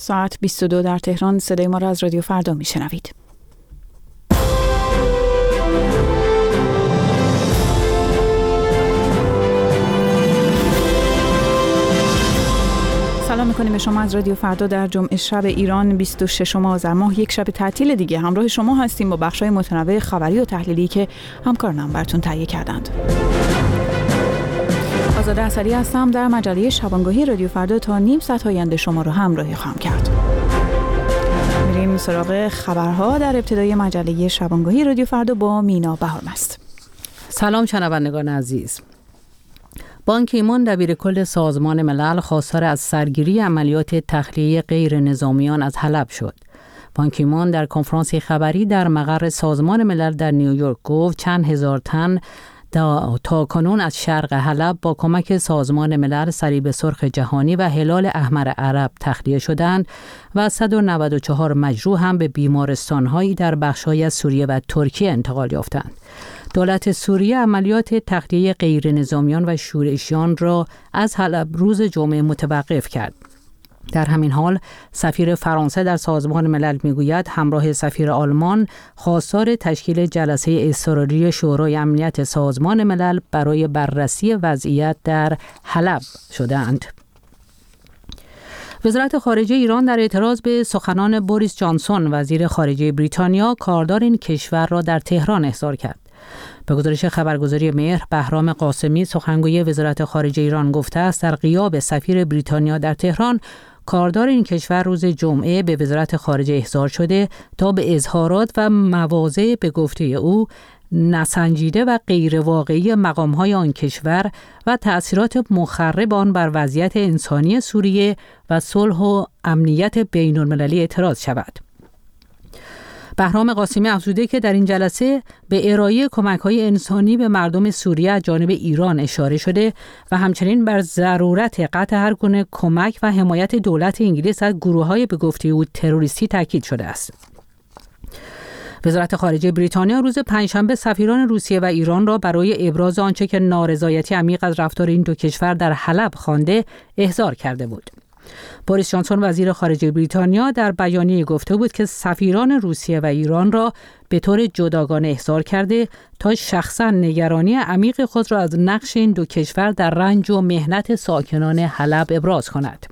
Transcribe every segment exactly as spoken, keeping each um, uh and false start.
ساعت بیست و دو در تهران. صدای ما را از رادیو فردا میشنوید. سلام میکنیم به شما از رادیو فردا در جمعه شب ایران بیست و ششم آذر ماه، یک شب تعطیل دیگه. همراه شما هستیم با بخش‌های متنوع خبری و تحلیلی که همکارانم براتون تهیه کردند. آزاده اصلی هستم. در مجله شبانگاهی رادیو فردا تا نیم ساعت آینده شما رو همراهی خواهم کرد. میریم سراغ خبرها در ابتدای مجله شبانگاهی رادیو فردا با مینا بهارمست. سلام شنوندگان عزیز. بان کی مون دبیرکل سازمان ملل خواستار از سرگیری عملیات تخلیه غیر نظامیان از حلب شد. بان کی مون در کنفرانس خبری در مقر سازمان ملل در نیویورک گفت چند هزار تن تا کنون از شرق حلب با کمک سازمان ملل صلیب سرخ جهانی و هلال احمر عرب تخلیه شدند و صد و نود و چهار مجروح هم به بیمارستان‌هایی در بخش‌های از سوریه و ترکیه انتقال یافتند. دولت سوریه عملیات تخلیه غیر نظامیان و شورشیان را از حلب روز جمعه متوقف کرد. در همین حال سفیر فرانسه در سازمان ملل میگوید همراه سفیر آلمان خواستار تشکیل جلسه اضطراری شورای امنیت سازمان ملل برای بررسی وضعیت در حلب شدند. وزارت خارجه ایران در اعتراض به سخنان بوریس جانسون وزیر خارجه بریتانیا کاردار این کشور را در تهران احضار کرد. به گزارش خبرگزاری مهر، بهرام قاسمی سخنگوی وزارت خارجه ایران گفته است در غیاب سفیر بریتانیا در تهران، کاردار این کشور روز جمعه به وزارت خارجه احضار شده تا به اظهارات و مواضع به گفته او نسنجیده و غیر واقعی مقام‌های آن کشور و تأثیرات مخرب آن بر وضعیت انسانی سوریه و صلح و امنیت بین‌المللی اعتراض شود. بهرام قاسمی افزوده که در این جلسه به ارائه کمک‌های انسانی به مردم سوریه از جانب ایران اشاره شده و همچنین بر ضرورت قطع هر گونه کمک و حمایت دولت انگلیس از گروه‌های به گفته او تروریستی تاکید شده است. وزارت خارجه بریتانیا روز پنجشنبه سفیران روسیه و ایران را برای ابراز آنچه که نارضایتی عمیق از رفتار این دو کشور در حلب خوانده احضار کرده بود. بوریس جانسون وزیر خارجه بریتانیا در بیانیه گفته بود که سفیران روسیه و ایران را به طور جداگانه احضار کرده تا شخصا نگرانی عمیق خود را از نقش این دو کشور در رنج و محنت ساکنان حلب ابراز کند.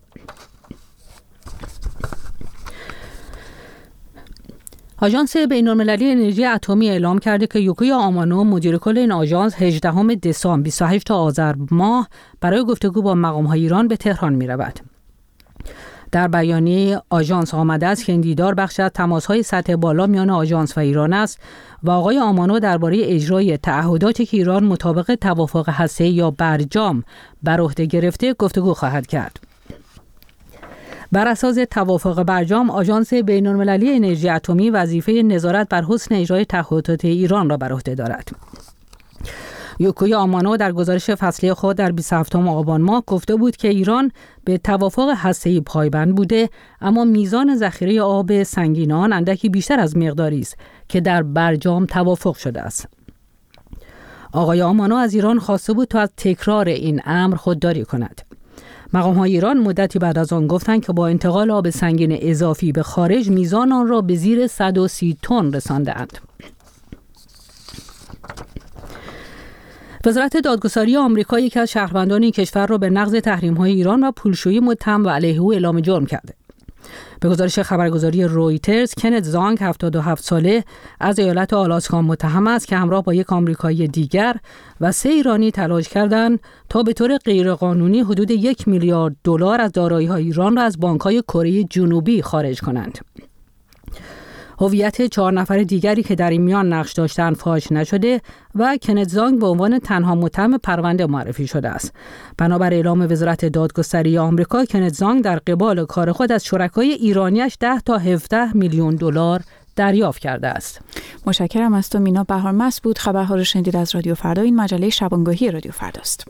آژانس بین‌المللی انرژی اتمی اعلام کرده که یوکویا آمانو مدیر کل این آژانس هجدهم دسامبر بیست و هشتم آذر ماه برای گفتگو با مقام‌های ایران به تهران می‌رود. در بیانیه آژانس آمده است که این دیدار بخش از تماس‌های سطح بالا میان آژانس و ایران است و آقای آمانو درباره اجرای تعهداتی که ایران مطابق توافق هسته‌ای یا برجام بر عهده گرفته گفتگو خواهد کرد. بر اساس توافق برجام، آژانس بین‌المللی انرژی اتمی وظیفه نظارت بر حسن اجرای تعهدات ایران را بر عهده دارد. یوکویا آمانو در گزارش فصلی خود در بیست و هفتم آبان ماه گفته بود که ایران به توافق هسته‌ای پایبند بوده، اما میزان ذخیره آب سنگین آن اندکی بیشتر از مقداری است که در برجام توافق شده است. آقای آمانو از ایران خواسته بود تا از تکرار این امر خودداری کند. مقام‌های ایران مدتی بعد از آن گفتند که با انتقال آب سنگین اضافی به خارج میزان آن را به زیر صد و سی تن رسانده‌اند. وزارت دادگستری آمریکا یکی از شهروندان این کشور را به نقض تحریم‌های ایران و پولشویی متهم و علیه او اعلام جرم کرده. به گزارش خبرگزاری رویترز، کنت زانگ هفتاد و هفت ساله از ایالت آلاسکا متهم است که همراه با یک آمریکایی دیگر و سه ایرانی تلاش کردند تا به طور غیرقانونی حدود یک میلیارد دلار از دارایی‌های ایران را از بانک‌های کره جنوبی خارج کنند. هویت چهار نفر دیگری که در این میان نقش داشتند فاش نشده و کنت زانگ به عنوان تنها متهم پرونده معرفی شده است. بنابر اعلام وزارت دادگستری آمریکا، کنت زانگ در قبال کار خود از شرکای ایرانیش ده تا هفده میلیون دلار دریافت کرده است. متشکرم از تو مینا بهارمست بود. خبرها رو شنیدید از رادیو فردا. این مجله شبانگاهی رادیو فرداست.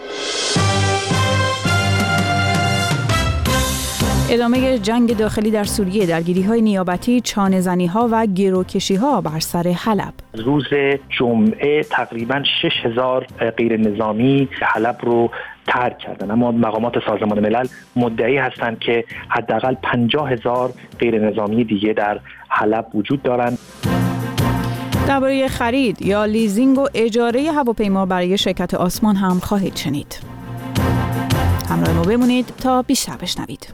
ادامه جنگ داخلی در سوریه، درگیری‌های نیابتی، چانه‌زنی‌ها و گروکشی‌ها بر سر حلب. روز جمعه تقریباً شش هزار غیر نظامی حلب رو ترک کردن. اما مقامات سازمان ملل مدعی هستند که حداقل پنجاه هزار غیر نظامی دیگه در حلب وجود دارند. درباره خرید یا لیزینگ و اجاره هواپیما برای شرکت آسمان هم خواهید شنید. همراه ما بمونید تا بیشتر بشنوید.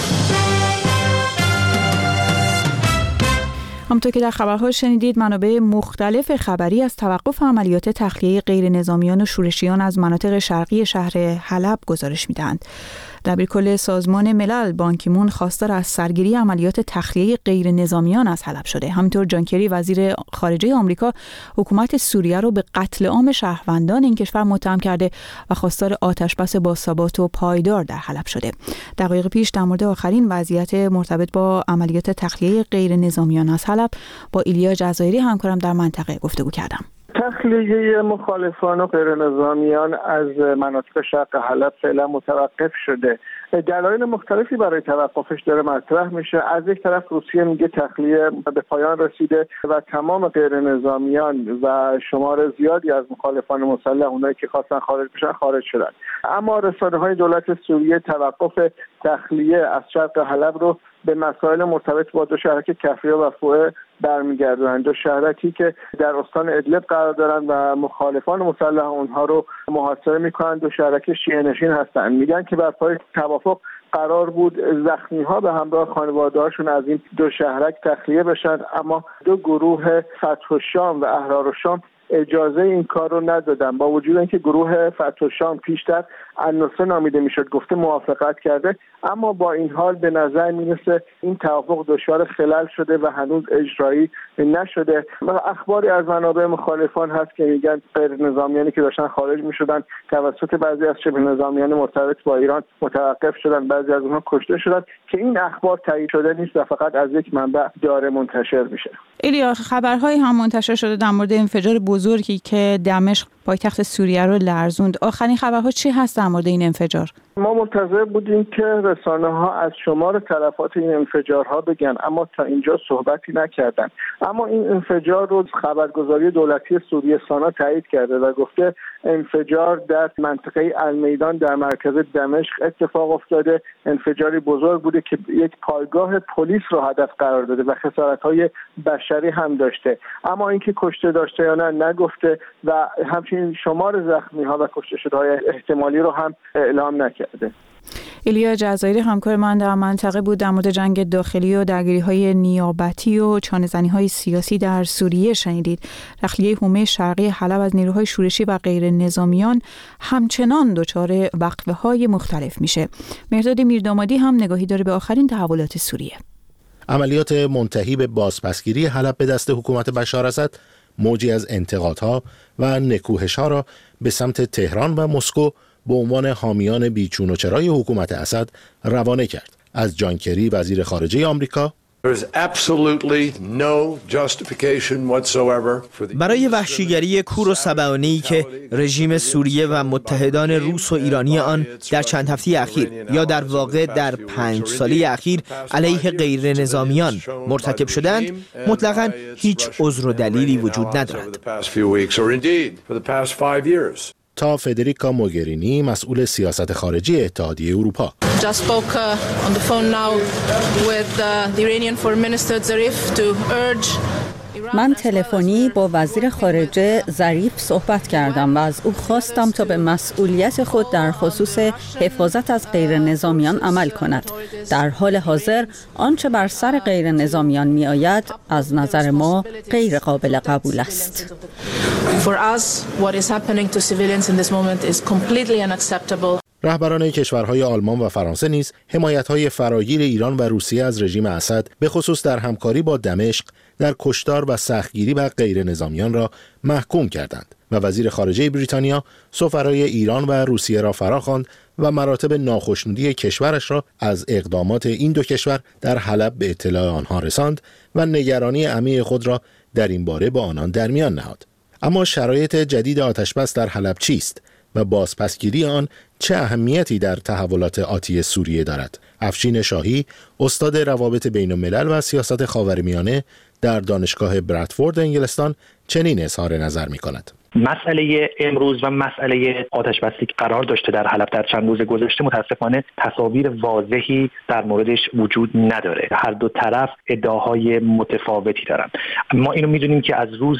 همونطور که در خبرها شنیدید، منابع مختلف خبری از توقف عملیات تخلیه غیر نظامیان و شورشیان از مناطق شرقی شهر حلب گزارش میدهند. دبیرکل سازمان ملل بان کی مون خواستار از سرگیری عملیات تخلیه غیر نظامیان از حلب شده. همینطور جان کری وزیر خارجه آمریکا حکومت سوریه رو به قتل عام شهروندان این کشور متهم کرده و خواستار آتشبس باثبات و پایدار در حلب شده. دقایق پیش در مورد آخرین وضعیت مرتبط با عملیات تخلیه غیر نظامیان از حلب با ایلیا جزایری همکارم در منطقه گفتگو کردم. تخلیه مخالفان و غیر نظامیان از مناطق شرق حلب فعلا متوقف شده. دلایل مختلفی برای توقفش داره مطرح میشه. از یک طرف روسیه میگه تخلیه به پایان رسیده و تمام غیر نظامیان و شمار زیادی از مخالفان مسلح، اونایی که خواستن خارج بشن، خارج شدن. اما رسانه‌های دولت سوریه توقف تخلیه از شرق حلب رو به مسائل مرتبط با دو شهرک کفریه و فوئه برمیگردونند. دو شهرکی که در استان ادلب قرار دارند و مخالفان مسلح اونها رو محاصره میکنند. دو شهرک شیعه نشین هستند. میگن که بر پای توافق قرار بود زخمی ها به همراه خانواده هاشون از این دو شهرک تخلیه بشن، اما دو گروه فتح الشام و احرار الشام اجازه این کار رو ندادن. با وجود اینکه گروه فتح الشام پیشتر النصره نامیده میشد گفته موافقت کرده، اما با این حال به نظر میرسه این توافق دچار خلل شده و هنوز اجرایی نشده. و اخباری از منابع مخالفان هست که میگن غیر نظامیانی که داشتن خارج میشدن توسط بعضی از شبه نظامیان مرتبط با ایران متوقف شدن، بعضی از اونها کشته شدن، که این اخبار تایید شده نیست و فقط از یک منبع داره منتشر میشه. ایلیا، خبرهایی هم منتشر شده در مورد انفجار بزرگی که دمشق پایتخت سوریه رو لرزوند. آخرین خبرها چی هست در مورد این انفجار؟ ما منتظر بودیم که رسانه‌ها از شمار تلفات این انفجارها بگن، اما تا اینجا صحبتی نکردن. اما این انفجار رو خبرگزاری دولتی سوریه سانا تایید کرده و گفته انفجار در منطقه المیدان در مرکز دمشق اتفاق افتاده. انفجاری بزرگ بوده که یک پایگاه پلیس رو هدف قرار داده و خسارت‌های بشری هم داشته، اما اینکه کشته داشته یا نه نگفته و همچنین شمار زخمی‌ها و کشته شده‌های احتمالی رو هم اعلام نکرده. ایلیا جزایری همکار من در منطقه بود. در مورد جنگ داخلی و درگیری‌های نیابتی و چانه‌زنی‌های سیاسی در سوریه شنیدید. تخلیه حومه شرقی حلب از نیروهای شورشی و غیر نظامیان همچنان دچار وقفه‌های مختلف میشه. مهرداد میردامادی هم نگاهی داره به آخرین تحولات سوریه. عملیات منتهی به بازپسگیری حلب به دست حکومت بشار اسد موجی از انتقادها و نکوهش‌ها را به سمت تهران و مسکو به عنوان حامیان بیچون و چرای حکومت اسد روانه کرد. از جان کری وزیر خارجه آمریکا: برای وحشیگری کور و سبعانه‌ای که رژیم سوریه و متحدان روس و ایرانی آن در چند هفته اخیر یا در واقع در پنج ساله اخیر علیه غیر نظامیان مرتکب شدند، مطلقاً هیچ عذر و دلیلی وجود ندارد. تا فدریکا موگرینی، مسئول سیاست خارجی اتحادیه اروپا: من تلفنی با وزیر خارجه ظریف صحبت کردم و از او خواستم تا به مسئولیت خود در خصوص حفاظت از غیر نظامیان عمل کند. در حال حاضر آنچه بر سر غیر نظامیان می آید از نظر ما غیر قابل قبول است. رهبران کشورهای آلمان و فرانسه نیز حمایت‌های فراگیر ایران و روسیه از رژیم اسد به خصوص در همکاری با دمشق در کشتار و سختگیری بر غیر نظامیان را محکوم کردند و وزیر خارجه بریتانیا سفرای ایران و روسیه را فراخواند و مراتب ناخشنودی کشورش را از اقدامات این دو کشور در حلب به اطلاع آنها رساند و نگرانی عمیق خود را در این باره با آنان در میان نهاد. اما شرایط جدید آتشبس در حلب چیست و بازپسگیری آن چه اهمیتی در تحولات آتی سوریه دارد؟ افشین شاهی، استاد روابط بین الملل و سیاست خاورمیانه در دانشگاه برادفورد انگلستان، چنین اظهار نظر می کند. مسئله امروز و مسئله آتش بسی که قرار داشته در حلب در چند روز گذشته متاسفانه تصاویر واضحی در موردش وجود نداره. هر دو طرف ادعاهای متفاوتی دارن. ما اینو میدونیم که از روز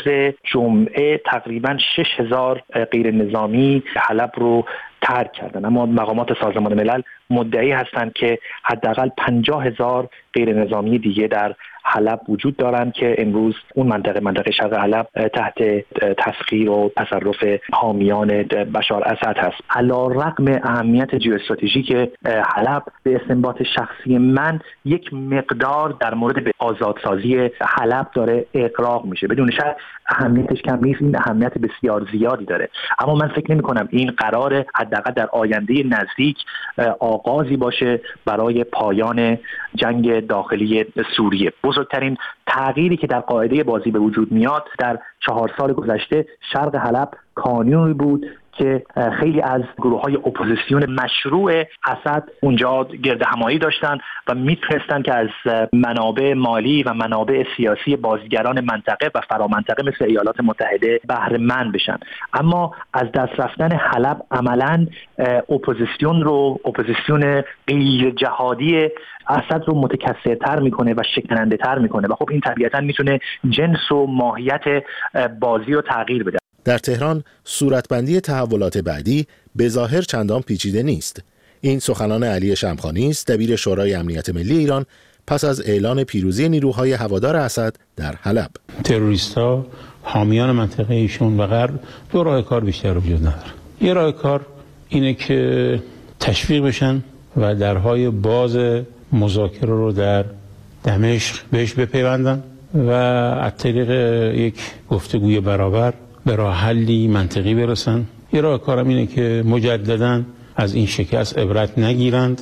جمعه تقریبا شش هزار غیر نظامی حلب رو ترک کردن، اما مقامات سازمان ملل مدعی هستند که حداقل پنجاه هزار غیر نظامی دیگه در حلب وجود دارند که امروز اون منطقه منطقه شرق حلب تحت تسخیر و تصرف حامیان بشار اسد هست. علی‌رغم اهمیت ژئواستراتژیک حلب به استنباط شخصی من یک مقدار در مورد آزادسازی حلب داره اقراق میشه، بدون شک اهمیتش کم نیست، این اهمیت بسیار زیادی داره، اما من فکر نمی کنم این قراره حداقل در آینده نزدیک آغازی باشه برای پایان جنگ داخلی سوریه. بزرگترین تغییری که در قاعده بازی به وجود میاد در چهار سال گذشته شرق حلب کانونی بود که خیلی از گروه‌های اپوزیسیون مشروع اسد اونجا گرد همایی داشتن و میتونستن که از منابع مالی و منابع سیاسی بازیگران منطقه و فرامنطقه مثل ایالات متحده بهره مند بشن. اما از دست رفتن حلب عملاً اپوزیسیون رو اپوزیسیون غیر جهادی اسد رو متکثرتر میکنه و شکننده تر میکنه و خب این طبیعتاً میتونه جنس و ماهیت بازی رو تغییر بده. در تهران صورتبندی تحولات بعدی به ظاهر چندان پیچیده نیست. این سخنان علی شمخانی است، دبیر شورای امنیت ملی ایران، پس از اعلان پیروزی نیروهای هوادار اسد در حلب. تروریست‌ها حامیان منطقه ایشون و غرب دو راه کار بیشتر وجود نداره. یه راه کار اینه که تشویق بشن و درهای باز مذاکره رو در دمشق بهش بپیوندن و از طریق یک گفتگوی برابر به راه حلی منطقی برسن. یه راه کارم اینه که مجدداً از این شکست عبرت نگیرند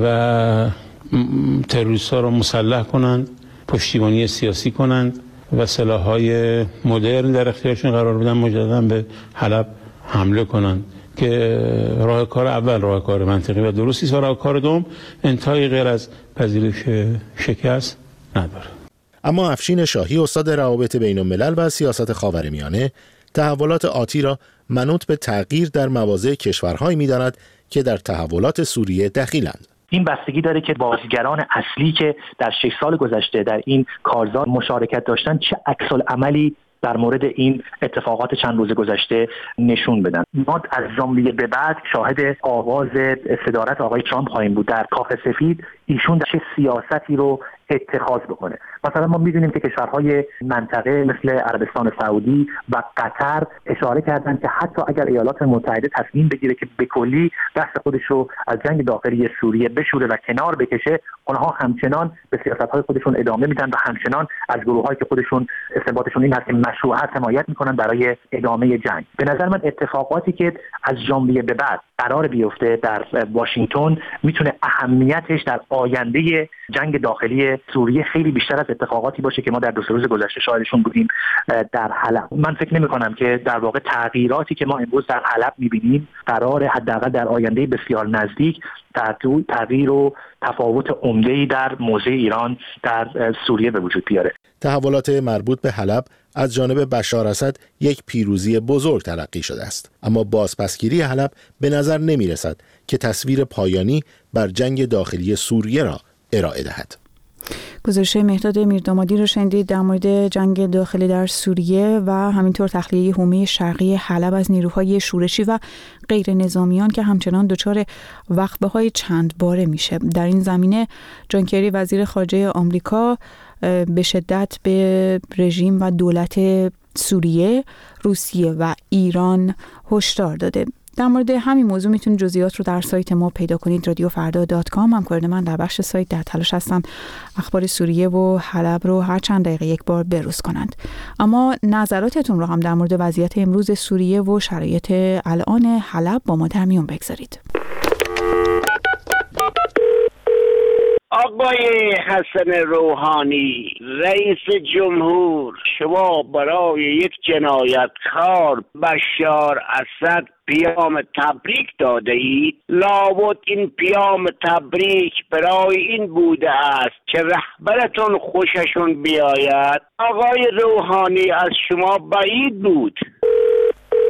و تروریست‌ها رو مسلح کنند، پشتیبانی سیاسی کنند و سلاح‌های مدرن در اختیارشون قرار بدن، مجدداً به حلب حمله کنند که راه کار اول راه کار منطقی و درستی است و راه کار دوم انتهای غیر از پذیرش شکست نداره. اما افشین شاهی، استاد روابط بین الملل و سیاست خاورمیانه، تحولات آتی را منوط به تغییر در مواضع کشورهایی می‌داند که در تحولات سوریه دخیلند. این بستگی داره که بازیگران اصلی که در شش سال گذشته در این کارزار مشارکت داشتن چه عکس‌العملی در مورد این اتفاقات چند روز گذشته نشون بدن. ما از ژانویه به بعد شاهد آغاز صدارت آقای ترامپ خواهیم بود در کاخ سفید. ایشون در چه سیاستی رو اتخاذ بکنه. مثلا ما می‌دونیم که کشورهای منطقه مثل عربستان سعودی و قطر اشاره کردن که حتی اگر ایالات متحده تصمیم بگیره که به کلی دست خودش رو از جنگ داخلی سوریه بشوره و کنار بکشه، اونها همچنان به سیاست‌های خودشون ادامه میدن و همچنان از گروه‌هایی که خودشون استنباطشون این هست که مشروعیت حمایت میکنن برای ادامه جنگ. به نظر من اتفاقاتی که از ژانویه به بعد قرار بیفته در واشنگتن میتونه اهمیتش در آینده جنگ داخلی سوریه خیلی بیشتر از اتفاقاتی باشه که ما در دو سه روز گذشته شاهدشون بودیم در حلب. من فکر نمی کنم که در واقع تغییراتی که ما امروز در حلب میبینیم قرار حداقل در آینده بسیار نزدیک تغییر و تفاوت عمده‌ای در موضع ایران در سوریه به وجود بیاره. تحولات مربوط به حلب از جانب بشار اسد یک پیروزی بزرگ تلقی شده است، اما بازپسگیری حلب به نظر نمی رسد که تصویر پایانی بر جنگ داخلی سوریه را ارائه دهد. گزارش مهداد میردامادی رو شنیدید در مورد جنگ داخلی در سوریه و همینطور تخلیه حومه شرقی حلب از نیروهای شورشی و غیر نظامیان که همچنان دچار وقفه‌های چند باره میشه. در این زمینه جان کری وزیر خارجه آمریکا به شدت به رژیم و دولت سوریه، روسیه و ایران هشدار داده. در مورد همین موضوع میتونید جزئیات رو در سایت ما پیدا کنید، رادیو فردا دات کام. همکاران من در بخش سایت در تلاش هستن اخبار سوریه و حلب رو هر چند دقیقه یک بار بروز کنند. اما نظراتتون رو هم در مورد وضعیت امروز سوریه و شرایط الان حلب با ما در میون بگذارید. آقای حسن روحانی، رئیس جمهور، شما برای یک جنایتکار بشار اسد پیام تبریک داده اید. لابد این پیام تبریک برای این بوده است که رهبرتون خوششون بیاید. آقای روحانی، از شما بعید بود.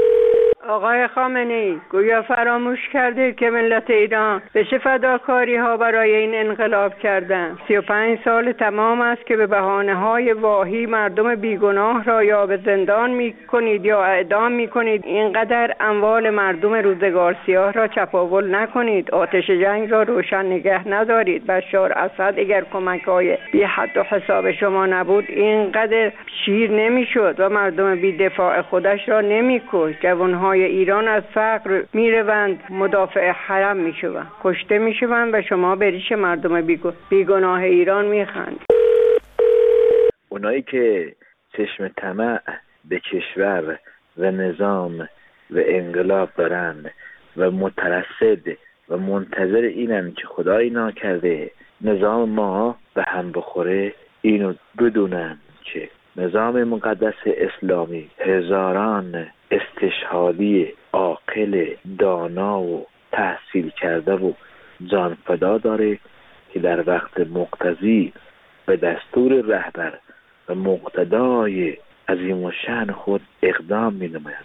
آقای خامنه‌ای گویا فراموش کرده که ملت ایران به چه فداکاری ها برای این انقلاب کردند. سی و پنج سال تمام است که به بهانه های واهی مردم بیگناه را یا به زندان می کنید یا اعدام می کنید. اینقدر اموال مردم روزگار سیاه را چپاول نکنید. آتش جنگ را روشن نگه ندارید. بشار اسد اگر کمک های بی حد و حساب شما نبود اینقدر شیر نمی شد و مردم بی دفاع خودش را نمی کشت. جوانهای ایران از فقر می روند مدافع حرم می شوند، کشته می شوند و شما به ریش مردم بیگناه ایران می خند. اونایی که چشم طمع به کشور و نظام و انقلاب دارند و مترصد و منتظر اینن که خدای ناکرده نظام ما به هم بخوره، اینو بدونن که نظام مقدس اسلامی هزاران استشهادی عاقل دانا و تحصیل کرده و جانفدا داره که در وقت مقتضی به دستور رهبر و مقتدای عظیم و شأن خود اقدام می نمایند.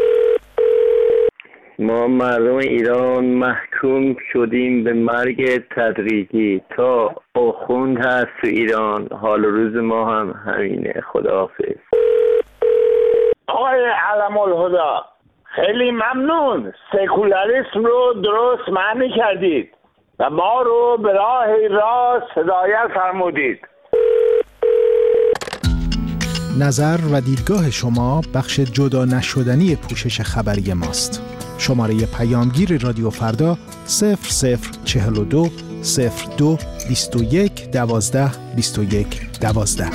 ما مردم ایران محکوم شدیم به مرگ تدریجی. تا آخوند هست تو ایران حال روز ما هم همینه. خداحافظ. آقای علم الهدا خیلی ممنون، سکولاریسم رو درست معنی کردید و ما رو به راه راست هدایت فرمودید. نظر و دیدگاه شما بخش جدا نشدنی پوشش خبری ماست. شماره پیامگیر رادیو فردا صفر صفر چهل و دو صفر دو بیست و یک دوازده بیست و یک دوازده.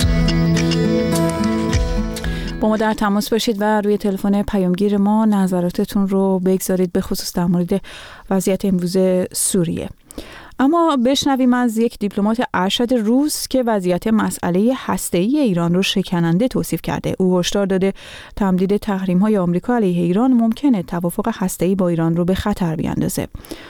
با ما در تماس باشید و روی تلفن پیامگیر ما نظراتتون رو بگذارید به خصوص در مورد وضعیت امروز سوریه. اما بشنویم از یک دیپلمات ارشد روس که وضعیت مسئله هسته‌ای ایران رو شکننده توصیف کرده. او هشدار داده تمدید تحریم‌های آمریکا علیه ایران ممکنه توافق هسته‌ای با ایران رو به خطر بیاندازه.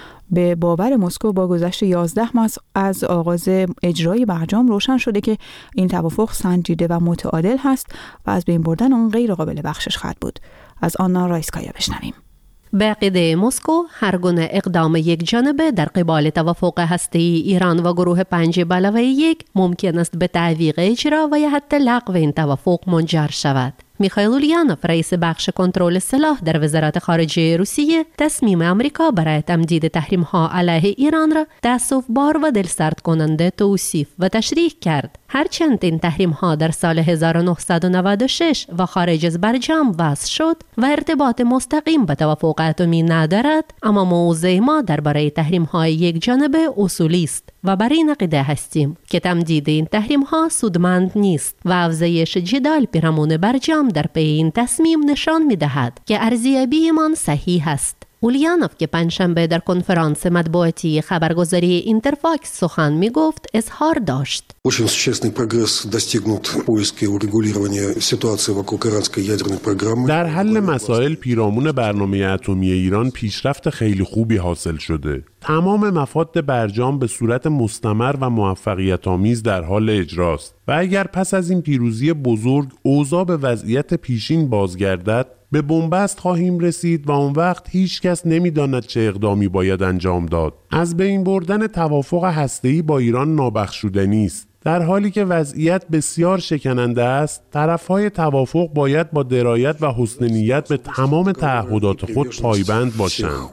به باور مسکو با گذشت یازده ماه از آغاز اجرای برجام روشن شده که این توافق سنجیده و متعادل هست و از بین بردن اون غیر قابل بخشش خواهد بود. از آنا رایسکایا بشنویم. به عقیده مسکو هر گونه اقدام یک جانبه در قبال توافق هسته‌ای ایران و گروه پنج به علاوه یک ممکن است به تعویق اجرا و یا حتی لغو این توافق منجر شود. میخائیل اولیانوف رئیس بخش کنترل سلاح در وزارت خارجه روسیه تصمیم آمریکا برای تمدید تحریم‌ها علیه ایران را تأسف‌بار و دلسرد کننده توصیف و تشریح کرد. هرچند این تحریم‌ها در سال هزار و نهصد و نود و شش و خارج از برجام وضع شد و ارتباط مستقیم به توافق اتمی ندارد، اما موضع ما درباره تحریم‌های یک جانبه اصولی است و بر این عقیده هستیم که تمدید این تحریم‌ها سودمند نیست و افزایش جدال پیرامون برجام در پی این تصمیم نشان می‌دهد که ارزیابیمان صحیح است. اولیانوف که پنجشنبه در کنفرانس مطبوعاتی خبرگزاری اینترفاکس سخن می‌گفت اظهار داشت. Очень существенный прогресс достигнут в поиске урегулирования ситуации вокруг иранской ядерной программы. در حل مسائل پیرامون برنامه اتمی ایران پیشرفت خیلی خوبی حاصل شده. تمام مفاد برجام به صورت مستمر و موفقیت آمیز در حال اجراست و اگر پس از این پیروزی بزرگ اوضاع به وضعیت پیشین بازگردد به بنبست خواهیم رسید و اون وقت هیچ کس نمی‌داند چه اقدامی باید انجام داد. از بین بردن توافق هسته‌ای با ایران نابخشودنی است. در حالی که وضعیت بسیار شکننده است، طرف‌های توافق باید با درایت و حسن نیت به تمام تعهدات خود پایبند باشند.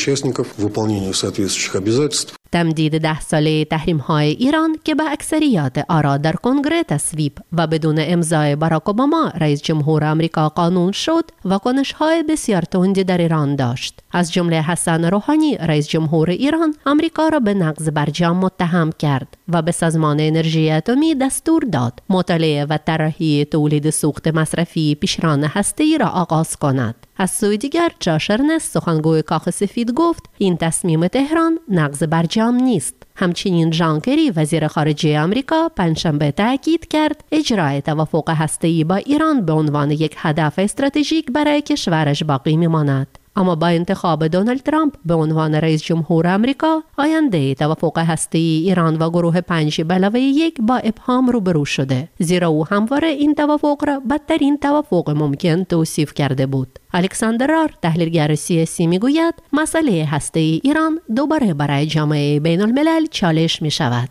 تمدید ده ساله تحریم‌های ایران که به اکثریت آرا در کنگره تصویب و بدون امضای باراک اوباما رئیس جمهور آمریکا قانون شد و کنش‌های بسیار تندی در ایران داشت. از جمله حسن روحانی رئیس جمهور ایران آمریکا را به نقض برجام متهم کرد و به سازمان انرژی اتمی دستور داد مطالعه و طراحی تولید سوخت مصرفی پیشران هسته‌ای را آغاز کند. از سوی دیگر جاش ارنست سخنگوی کاخ سفید گفت این تصمیم تهران نقض برجام نیست. همچنین ژان کری وزیر خارجه آمریکا پنجشنبه تاکید کرد اجرای توافق هسته‌ای با ایران به عنوان یک هدف استراتژیک برای کشورش باقی می‌ماند. اما با انتخاب دونالد ترامپ به عنوان رئیس جمهور آمریکا آینده توافق هسته‌ای ایران و گروه پنج به علاوه یک با ابهام روبرو شده، زیرا او همواره این توافق را بدترین توافق ممکن توصیف کرده بود. الکساندر رار تحلیلگر سیاسی میگوید مسئله هسته‌ای ایران دوباره برای جامعه بین الملل چالش می شود.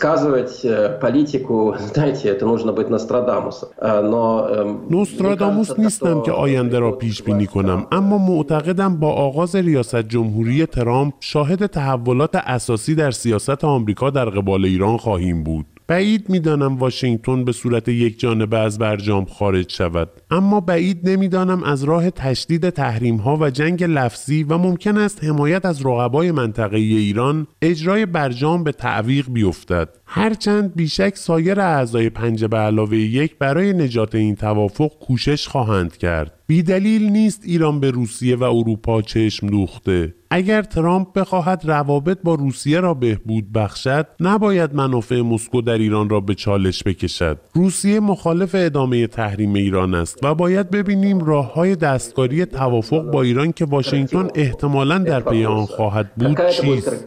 نوستراداموس نیستم که آینده را پیش بینی کنم، اما معتقدم با آغاز ریاست جمهوری ترامپ شاهد تحولات اساسی در سیاست آمریکا در قبال ایران خواهیم بود. بعید میدانم واشنگتن به صورت یک جانبه از برجام خارج شود، اما بعید نمیدانم از راه تشدید تحریم ها و جنگ لفظی و ممکن است حمایت از رقبای منطقه‌ای ایران اجرای برجام به تعویق بیفتد. هرچند بیشک سایر اعضای پنج به علاوه یک برای نجات این توافق کوشش خواهند کرد. بی دلیل نیست ایران به روسیه و اروپا چشم دوخته. اگر ترامپ بخواهد روابط با روسیه را بهبود بخشد، نباید منافع مسکو در ایران را به چالش بکشد. روسیه مخالف ادامه تحریم ایران است و باید ببینیم راه‌های دستکاری توافق با ایران که واشنگتن احتمالاً در پی آن خواهد بود چیست.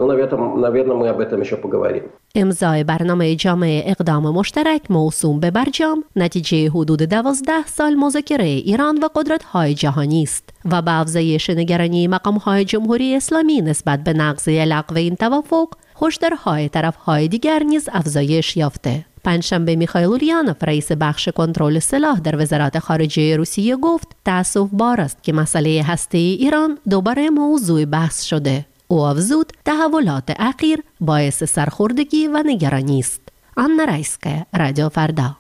امضای برنامه جامع اقدام مشترک موسوم به برجام نتیجه حدود دوازده سال مذاکره ایران و قدرت‌های جهانی است و به افزایش نگرانی مقام‌های جمهوری اسلامی نسبت به نقض لغو این توافق، هشدارهای طرف‌های دیگر نیز افزایش یافته. پنجشنبه میخائیل اوليانوف رئیس بخش کنترل سلاح در وزارت خارجه روسیه گفت تأسف بار است که مسئله هسته‌ای ایران دوباره موضوع بحث شده. او افزود تحولات اخیر باعث سرخوردگی و نگرانی است. آنا رایسکه، رادیو فردا.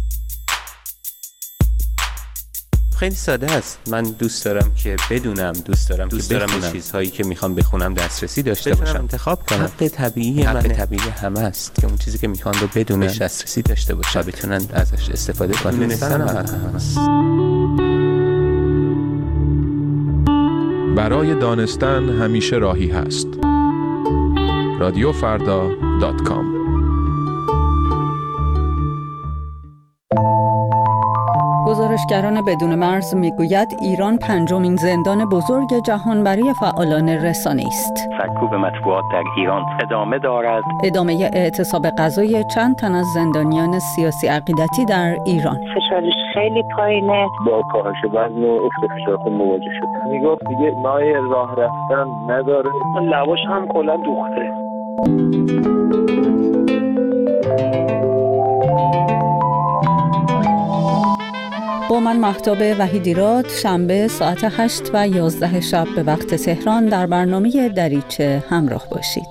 خیلی ساده است. من دوست دارم که بدونم، دوست دارم دوست که دارم به چیزهایی که میخوام بخونم دسترسی داشته باشم، انتخاب کنم. حق طبیعی حق طبیعی همه است که اون چیزی که میخوان رو بدونن، دسترسی داشته باشن و بتونن ازش استفاده کنن. دونستن هم هست. برای دانستن همیشه راهی هست. رادیو فردا دات کام. گزارشگران بدون مرز میگوید ایران پنجمین زندان بزرگ جهان برای فعالان رسانه است. سرکوب مطبوعات در ایران ادامه دارد. ادامه اعتصاب غذایی چند تن از زندانیان سیاسی عقیدتی در ایران. فشارش خیلی پایینه. با کاهش وزن و افت فشار مواجه شد. میگفت دیگه مایه راه رفتن نداره. لواش هم کلا دوخته. با من مهتاب وحیدیراد، شنبه ساعت هشت و یازده شب به وقت تهران در برنامه دریچه همراه باشید.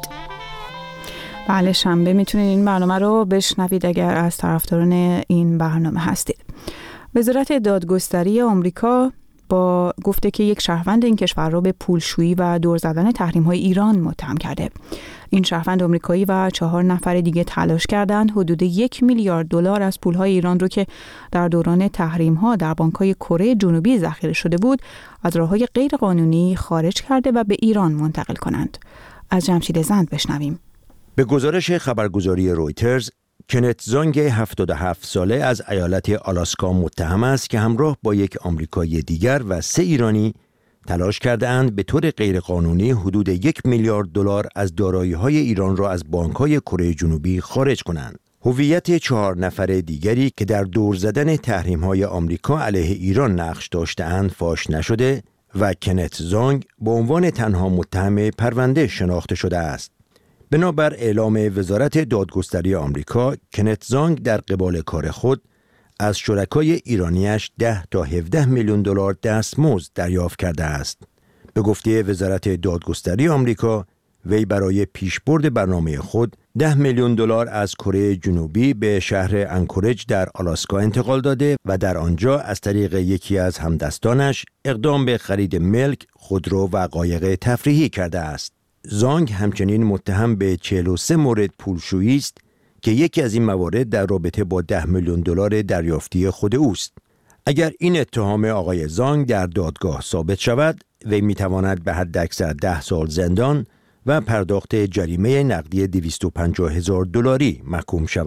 بله، شنبه میتونید این برنامه رو بشنوید اگر از طرفداران این برنامه هستید. وزارت دادگستری آمریکا با گفته که یک شهروند این کشور را به پولشویی و دور زدن تحریم‌های ایران متهم کرده. این شهروند آمریکایی و چهار نفر دیگه تلاش کردند حدود یک میلیارد دلار از پولهای ایران رو که در دوران تحریم‌ها در بانک‌های کره جنوبی ذخیره شده بود از راه‌های غیر قانونی خارج کرده و به ایران منتقل کنند. از جمشید زند بشنویم. به گزارش خبرگزاری رویترز، کنت زانگ هفتاد و هفت ساله از ایالت آلاسکا متهم است که همراه با یک آمریکایی دیگر و سه ایرانی تلاش کرده‌اند به طور غیرقانونی حدود یک میلیارد دلار از دارایی‌های ایران را از بانک‌های کره جنوبی خارج کنند. هویت چهار نفر دیگری که در دور زدن تحریم‌های آمریکا علیه ایران نقش داشته‌اند فاش نشده و کنت زانگ به عنوان تنها متهم پرونده شناخته شده است. بنابر اعلام وزارت دادگستری آمریکا، کنت زانگ در قبال کار خود از شرکای ایرانیش ده تا هفده میلیون دلار دستمزد دریافت کرده است. به گفته وزارت دادگستری آمریکا، وی برای پیشبرد برنامه خود ده میلیون دلار از کره جنوبی به شهر انکورج در آلاسکا انتقال داده و در آنجا از طریق یکی از همدستانش اقدام به خرید ملک، خودرو و قایق تفریحی کرده است. زانگ همچنین متهم به چهل و سه مورد پولشویی است که یکی از این موارد در رابطه با ده میلیون دلار دریافتی خود اوست. اگر این اتهام آقای زانگ در دادگاه ثابت شود، وی میتواند به حداکثر ده سال زندان و پرداخت جریمه نقدی دویست و پنجاه هزار دلاری محکوم شود.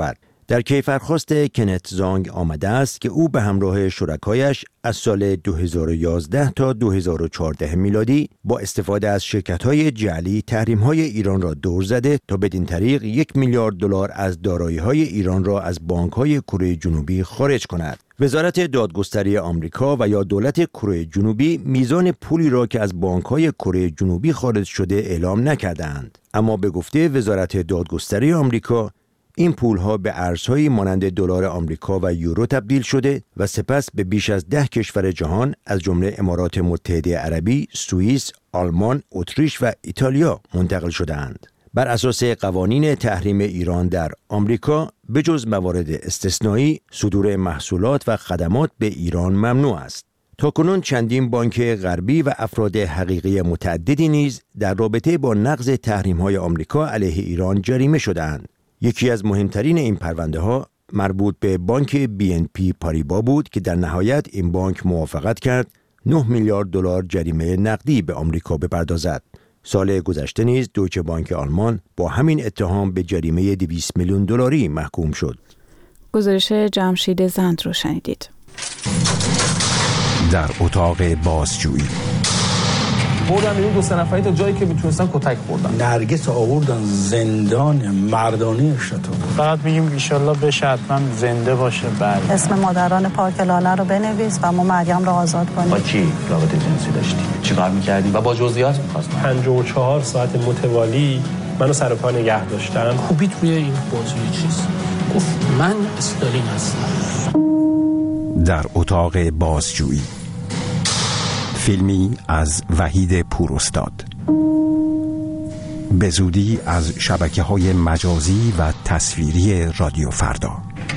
در کیفرخواست کنت زانگ آمده است که او به همراه شرکایش از سال دو هزار و یازده تا دو هزار و چهارده میلادی با استفاده از شرکت‌های جعلی تحریم‌های ایران را دور زده تا بدین طریق یک میلیارد دلار از دارایی‌های ایران را از بانک‌های کره جنوبی خارج کند. وزارت دادگستری آمریکا و یا دولت کره جنوبی میزان پولی را که از بانک‌های کره جنوبی خارج شده اعلام نکردند، اما به گفته وزارت دادگستری آمریکا این پولها به ارزهایی مانند دلار آمریکا و یورو تبدیل شده و سپس به بیش از ده کشور جهان از جمله امارات متحده عربی، سوئیس، آلمان، اتریش و ایتالیا منتقل شده‌اند. بر اساس قوانین تحریم ایران در آمریکا به جز موارد استثنایی صدور محصولات و خدمات به ایران ممنوع است. تاکنون چندین بانک غربی و افراد حقیقی متعددی نیز در رابطه با نقض تحریم‌های آمریکا علیه ایران جریمه شده‌اند. یکی از مهمترین این پرونده ها مربوط به بانک بی ان پی پاریبا بود که در نهایت این بانک موافقت کرد نه میلیارد دلار جریمه نقدی به آمریکا بپردازد. سال گذشته نیز دویچه بانک آلمان با همین اتهام به جریمه دویست میلیون دلاری محکوم شد. گزارش جمشید زند رو شنیدید. در اتاق بازجویی بردن بیرون دو سه نفری تا جایی که میتونستن کتک خوردن. نرگس آوردن زندان مردانی شتون. فقط میگیم ایشالله بشه حتما زنده باشه. بله. اسم مادران پارک لاله رو بنویس و ما مریم رو آزاد کنیم. با کی رابطه جنسی داشتی؟ چیکار می‌کردی؟ و با جزئیات می‌خواستم. پنجاه و چهار ساعت متوالی منو سر و پا نگه داشتن. خوبیت روی این بازی چیست؟ گفت من استالین هستم. در اتاق بازجویی فیلمی از وحید پوراستاد، به زودی از شبکه‌های مجازی و تصویری رادیو فردا.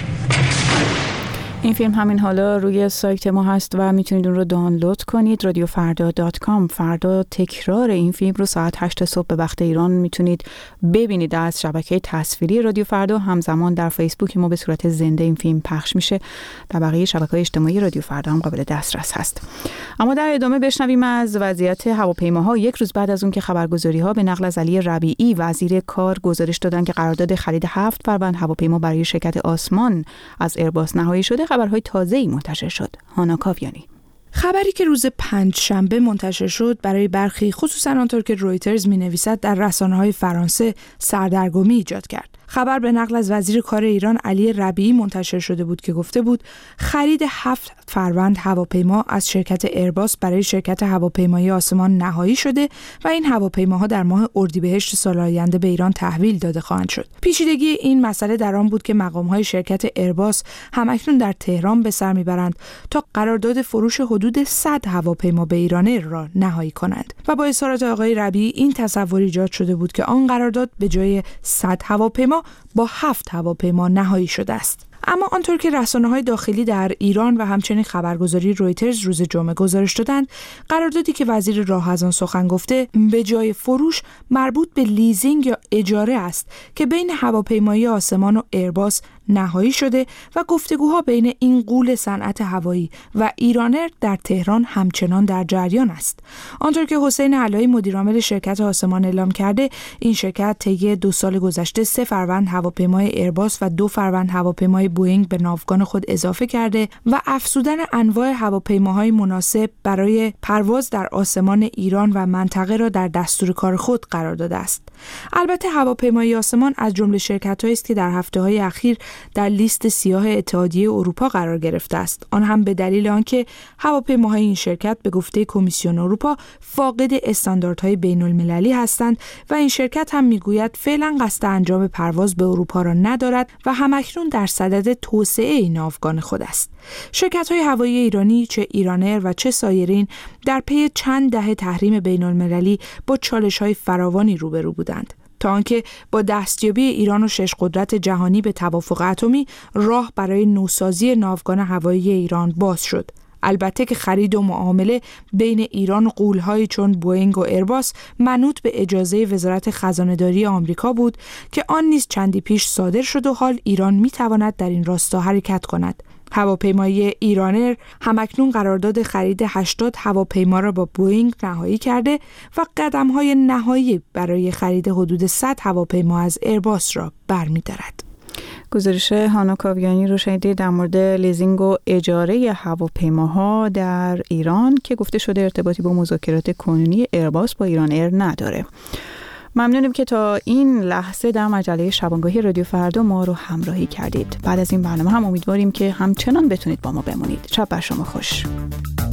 این فیلم همین حالا روی سایت ما هست و میتونید اون رو دانلود کنید. رادیو فردا دات کام. فردا تکرار این فیلم رو ساعت هشت صبح به وقت ایران میتونید ببینید از شبکه تصویری رادیو فردا. همزمان در فیسبوک ما به صورت زنده این فیلم پخش میشه. در بقیه شبکه‌های اجتماعی رادیو فردا هم قابل دسترس هست. اما در ادامه بشنویم از وضعیت هواپیماها. یک روز بعد از اون که خبرگزاری‌ها به نقل از علی ربیعی وزیر کار گزارش دادن که قرارداد خرید هفت فروند هواپیما برای شرکت آسمان از ایرباس نهایی شده، خبرهای تازه‌ای منتشر شد. هانا کاویانی. خبری که روز پنجشنبه منتشر شد برای برخی، خصوصا آنطور که رویترز می‌نویسد، در رسانه‌های فرانسه سردرگمی ایجاد کرد. خبر به نقل از وزیر کار ایران علی ربیعی منتشر شده بود که گفته بود خرید هفت فروند هواپیما از شرکت ایرباس برای شرکت هواپیمایی آسمان نهایی شده و این هواپیماها در ماه اردیبهشت سال آینده به ایران تحویل داده خواهند شد. پیچیدگی این مسئله در آن بود که مقام‌های شرکت ایرباس همکنون در تهران به سر میبرند تا قرارداد فروش حدود صد هواپیما به ایران را نهایی کنند و با اظهارات آقای ربیعی این تصور ایجاد شده بود که آن قرارداد به جای صد هواپیما با هفت هواپیما نهایی شده است. اما آنطور که رسانه‌های داخلی در ایران و همچنین خبرگزاری رویترز روز جمعه گزارش دادند، قراردادی که وزیر راه از آن سخن گفته به جای فروش مربوط به لیزینگ یا اجاره است که بین هواپیمایی آسمان و ایرباس نهایی شده و گفتگوها بین این غول صنعت هوایی و ایرانر در تهران همچنان در جریان است. آنطور که حسین علایی مدیرعامل شرکت آسمان اعلام کرده، این شرکت طی دو سال گذشته سه فروند هواپیمای ایرباس و دو فروند هواپیمای بوئینگ به ناوگان خود اضافه کرده و افزودن انواع هواپیماهای مناسب برای پرواز در آسمان ایران و منطقه را در دستور کار خود قرار داده است. البته هواپیمای آسمان از جمله شرکت‌هایی است که در هفته‌های اخیر در لیست سیاه اتحادیه اروپا قرار گرفته است. آن هم به دلیل آنکه هواپیماهای این شرکت به گفته کمیسیون اروپا فاقد استانداردهای بین‌المللی هستند و این شرکت هم میگوید فعلا قصد انجام پرواز به اروپا را ندارد و همکنون در صدد توسعه این ناوگان خود است. شرکت‌های هوایی ایرانی، چه ایرانر و چه سایرین، در پی چند دهه تحریم بین‌المللی با چالش‌های فراوانی روبرو بودند تا آنکه با دستیابی ایران و شش قدرت جهانی به توافق اتمی راه برای نوسازی ناوگان هوایی ایران باز شد. البته که خرید و معامله بین ایران و غول‌هایی چون بوئینگ و ایرباس منوط به اجازه وزارت خزانه‌داری آمریکا بود که آن نیز چندی پیش صادر شد و حال ایران می‌تواند در این راستا حرکت کند. هواپیمایی ایرانر همکنون قرارداد خرید هشتاد هواپیما را با بوئینگ نهایی کرده و قدم‌های نهایی برای خرید حدود صد هواپیما از ایرباس را برمی‌دارد. گزارش هانا کاویانی رو شنیدید در مورد لیزینگ و اجاره هواپیماها در ایران که گفته شده ارتباطی با مذاکرات کنونی ایرباس با ایران ایر نداره. ممنونیم که تا این لحظه در مجله شبانگاهی رادیو فردا ما رو همراهی کردید. بعد از این برنامه هم امیدواریم که همچنان بتونید با ما بمونید. شب بر شما خوش.